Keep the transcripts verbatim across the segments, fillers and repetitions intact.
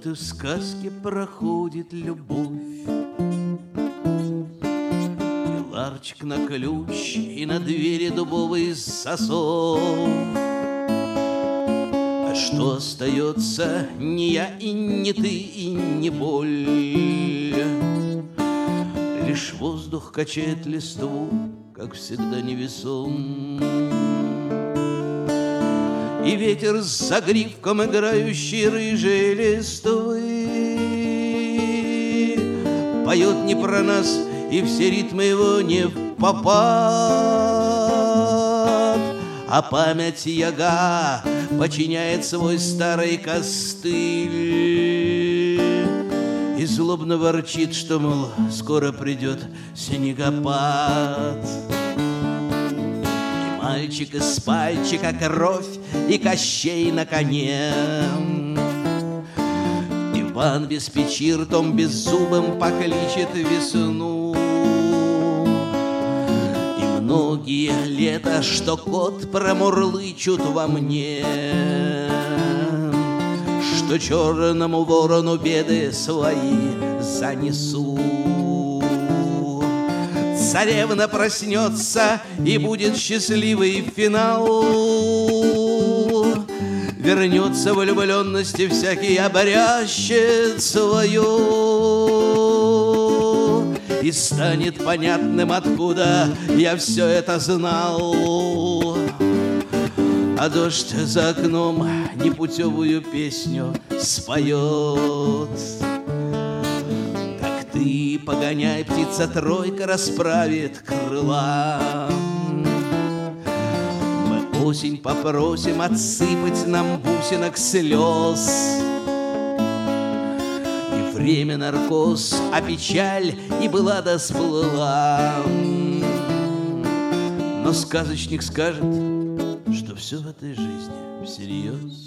и в сказке проходит любовь. И ларчик на ключ, и на двери дубовый засов. А что остается, не я и не ты, и не боль. Лишь воздух качает листву, как всегда невесом. И ветер с загривком, играющий рыжие листвы, поет не про нас, и все ритмы его не впопад. А память яга подчиняет свой старый костыль и злобно ворчит, что, мол, скоро придет снегопад. И мальчик из пальчика кровь, и Кощей на коне. Иван без печи ртом беззубым покличет весну. И многие лета, что кот промурлычут во мне, что черному ворону беды свои занесу. Царевна проснется, и будет счастливый финал. Вернется влюбленности всякий обрящет свою. И станет понятным, откуда я все это знал. А дождь за окном непутевую песню споет. Как ты погоняй, птица тройка расправит крыла. Мы осень попросим отсыпать нам бусинок слез. И время наркоз, а печаль и была да сплыла. Но сказочник скажет, что все в этой жизни всерьез.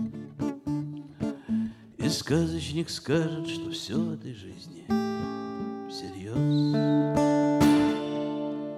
И сказочник скажет, что все в этой жизни всерьез.